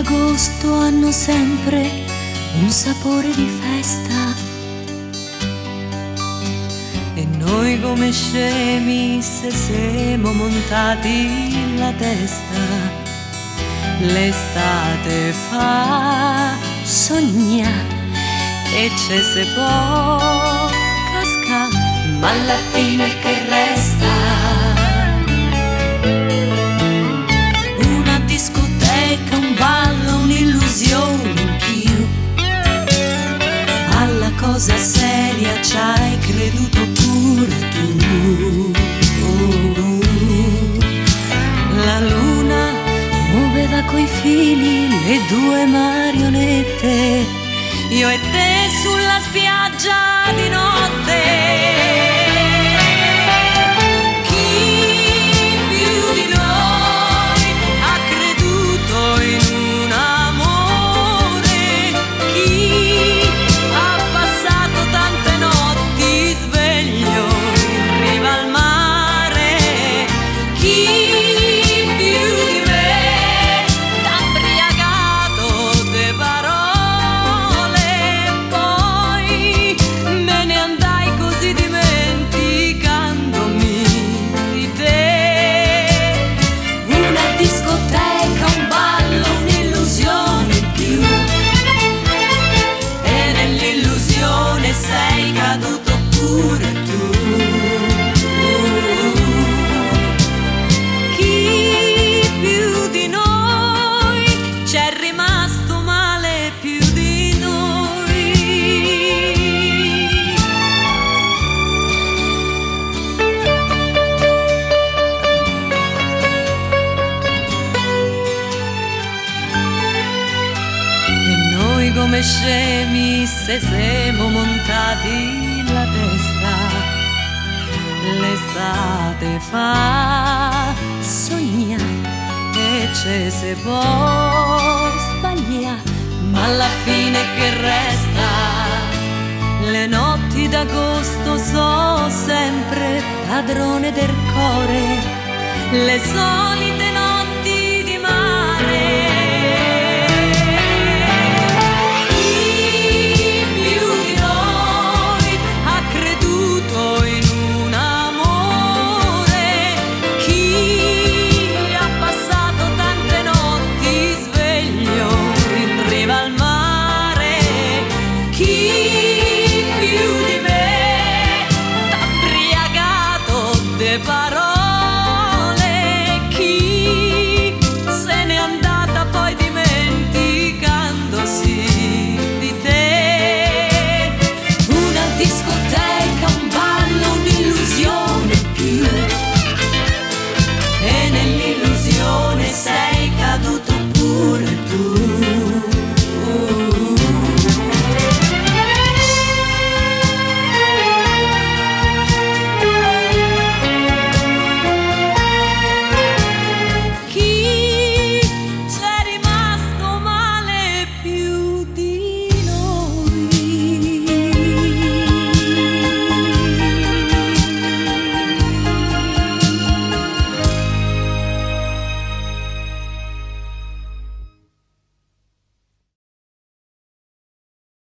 d'agosto hanno sempre un sapore di festa e noi come scemi se siamo montati la testa. L'estate fa sogna e c'è se può casca, ma alla fine che resta? Una discoteca, un ballo, un'illusione in più. Alla cosa seria ci hai creduto pure tu. La luna muoveva coi fili le due marionette, io e te sulla spiaggia di notte. Sei caduto pure tu. Chi più di noi c'è rimasto male più di noi? E noi come scemi se siamo montati la testa. L'estate fa sogna e c'è se può sbaglia, ma alla fine che resta? Le notti d'agosto so sempre padrone del cuore, le solite